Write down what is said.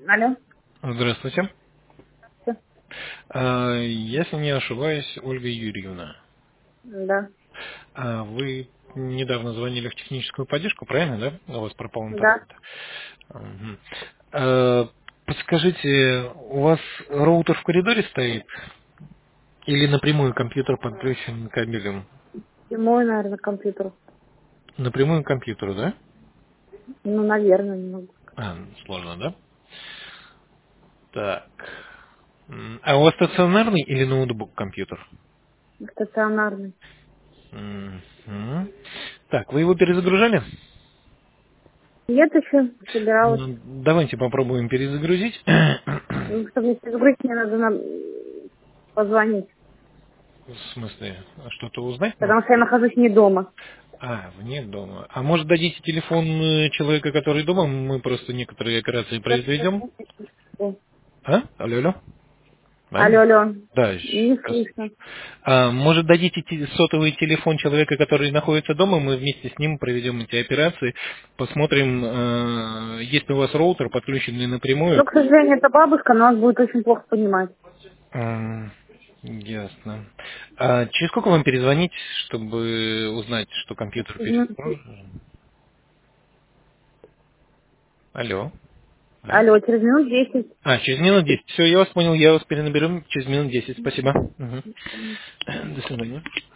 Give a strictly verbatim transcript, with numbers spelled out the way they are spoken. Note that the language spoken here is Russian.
Алло. Здравствуйте. Всё. А, Если не ошибаюсь, Ольга Юрьевна, Да. а вы недавно звонили в техническую поддержку, правильно, да? У вас пропал Да. интернет. Мгм. А, Подскажите, у вас роутер в коридоре стоит или напрямую компьютер подключен кабелем? Прямой, наверное, компьютер. Напрямую к компьютеру, да? Ну, наверное, не могу. А, сложно, да? Так. М, А у вас стационарный или ноутбук компьютер? Стационарный. Мгм. Так, вы его перезагружали? Нет еще, собиралась. Ну, давайте попробуем перезагрузить. Ну, чтобы не перегрузить, мне надо на... позвонить. В смысле, что-то узнать нужно? Потому что я нахожусь не дома. А, вне дома. А может дадите телефон э, человека, который дома? Мы просто некоторые операции Сейчас, сейчас, произведем. сейчас, секундочку. А? Алло, алло. Алло, Алло. алло. Да, Не сейчас. слышно. А, может дадите те- сотовый телефон человека, который находится дома, мы вместе с ним проведем эти операции, посмотрим, э, есть ли у вас роутер, подключенный напрямую. Ну, к сожалению, это бабушка, но он будет очень плохо понимать. М, Ясно. А через сколько вам перезвонить, чтобы узнать, что компьютер перезагружен? Алло. Да? Алло, через минут десять. А, через минут десять. Все, я вас понял, я вас перенаберу через минут десять. Спасибо. Мгм. До свидания.